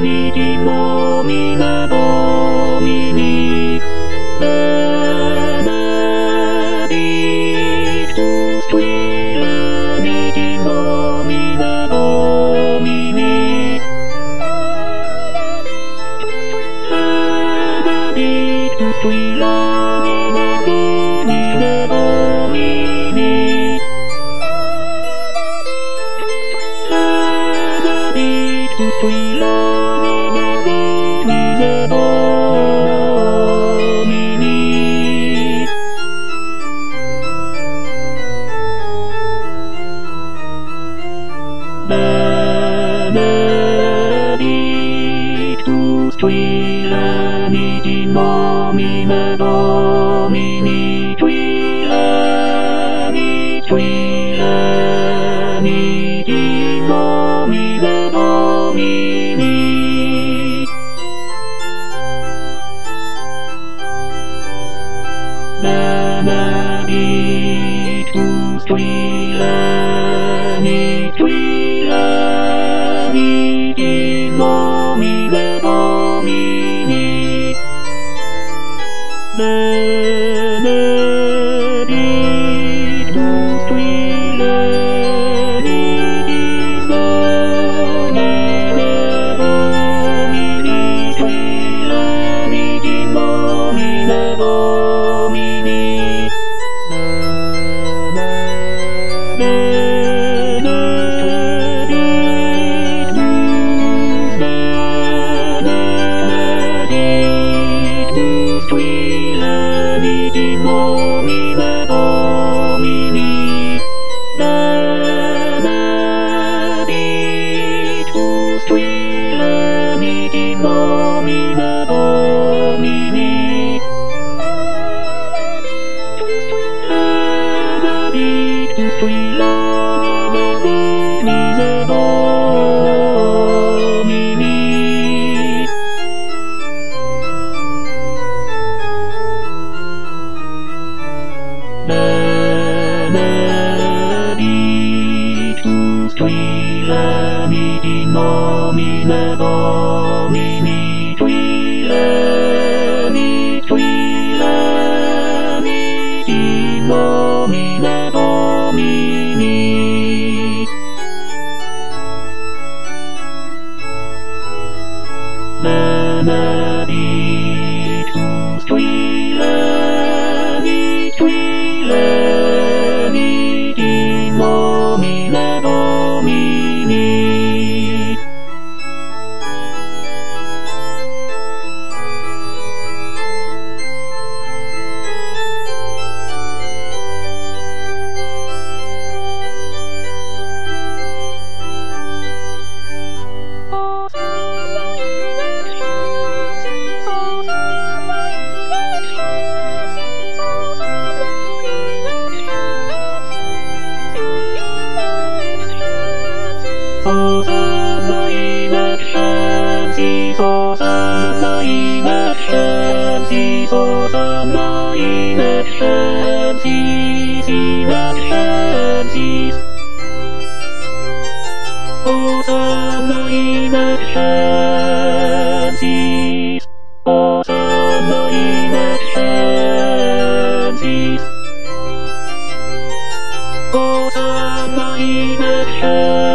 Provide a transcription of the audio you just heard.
mi di mo mi me do mi mi melody tu sweet mi di mo mi me do mi mi melody tu sweet mi me do mi me do mi mi melody tu sweet mi me do mi me do mi mi melody tu sweet mi di mo mi me do mi mi sweet mi sweet mi di mo mi me do mi mi melody tu sweet mi sweet mi di mo mi me do mi mi melody tu sweet mi di mo mi me do mi mi sweet mi di mo mi me do mi mi Oh,